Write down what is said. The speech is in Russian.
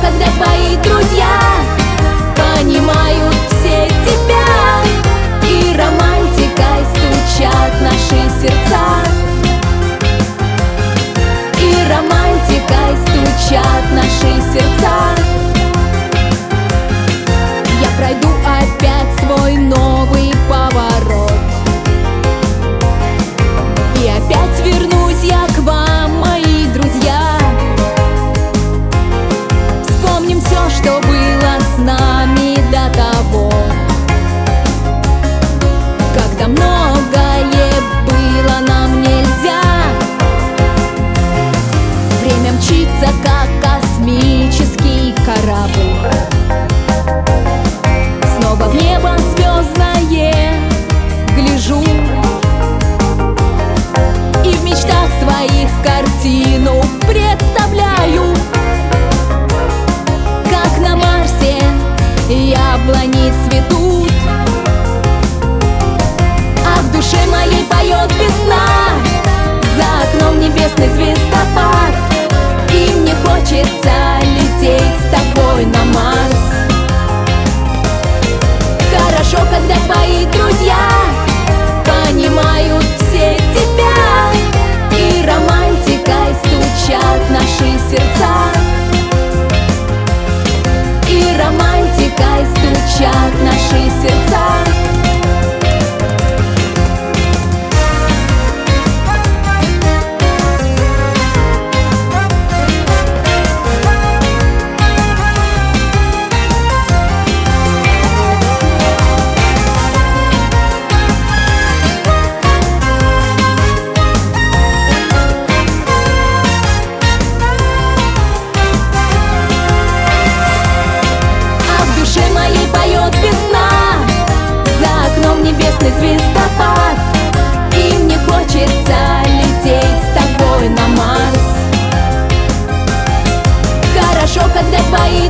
когда твои друзья понимают все тебя, и романтикой стучат наши сердца, и романтикой стучат наши сердца. Я пройду опять свой новый поворот, и опять вернусь я к вам, мои друзья. Вспомним все, что было с нами до того, когда многое было нам нельзя. Время мчится, как космический корабль, снова в небо звездное гляжу, и в мечтах своих картину представляю, как на Марсе яблони цветут, а в душе моей поет весна, за окном небесный звездопад, и мне хочется лететь с тобой на Марс. Хорошо, когда твои друзья понимают все тебя, и романтикой стучат наши сердца, и романтикой стучат наши сердца. Небесный звездопад, и мне хочется лететь с тобой на Марс. Хорошо, когда твои